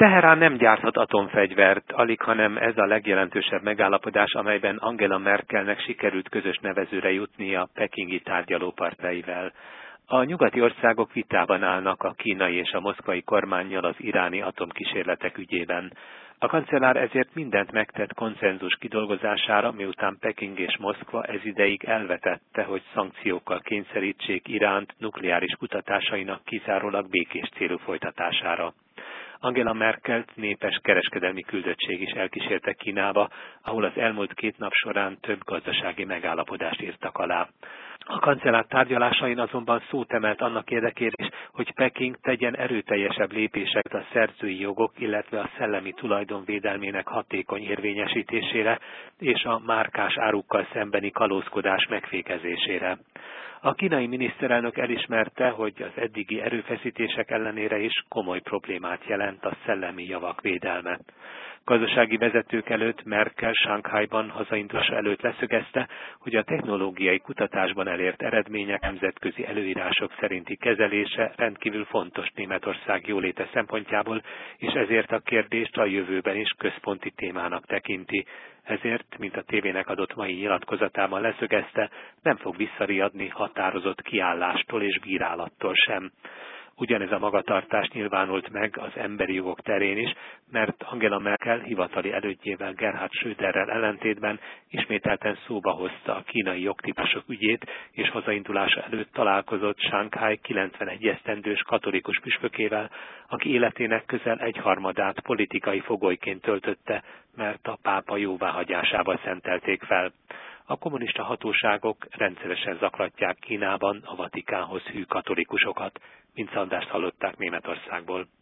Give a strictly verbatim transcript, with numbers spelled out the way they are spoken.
Teherán nem gyárthat atomfegyvert, alig hanem ez a legjelentősebb megállapodás, amelyben Angela Merkelnek sikerült közös nevezőre jutnia a pekingi tárgyalópartnerivel. A nyugati országok vitában állnak a kínai és a moszkvai kormánnyal az iráni atomkísérletek ügyében. A kancellár ezért mindent megtett konszenzus kidolgozására, miután Peking és Moszkva ezideig elvetette, hogy szankciókkal kényszerítsék Iránt nukleáris kutatásainak kizárólag békés célú folytatására. Angela Merkelt népes kereskedelmi küldöttség is elkísérte Kínába, ahol az elmúlt két nap során több gazdasági megállapodást írtak alá. A kancellár tárgyalásain azonban szót emelt annak érdekére is, hogy Peking tegyen erőteljesebb lépéseket a szerzői jogok, illetve a szellemi tulajdon védelmének hatékony érvényesítésére és a márkás árukkal szembeni kalózkodás megfékezésére. A kínai miniszterelnök elismerte, hogy az eddigi erőfeszítések ellenére is komoly problémát jelent a szellemi javak védelme. Gazdasági vezetők előtt Merkel Sanghajban hazaindulása előtt leszögezte, hogy a technológiai kutatásban elért eredmények nemzetközi előírások szerinti kezelése rendkívül fontos Németország jóléte szempontjából, és ezért a kérdést a jövőben is központi témának tekinti. Ezért, mint a tévének adott mai nyilatkozatában leszögezte, nem fog visszariadni határozott kiállástól és bírálattól sem. Ugyanez a magatartás nyilvánult meg az emberi jogok terén is, mert Angela Merkel hivatali elődjével Gerhard Schröderrel ellentétben ismételten szóba hozta a kínai jogtípusok ügyét, és hazaindulása előtt találkozott Shanghai kilencvenegy esztendős katolikus püspökével, aki életének közel egyharmadát politikai fogolyként töltötte, mert a pápa jóváhagyásával szentelték fel. A kommunista hatóságok rendszeresen zaklatják Kínában a Vatikánhoz hű katolikusokat, mint Szandást hallották Németországból.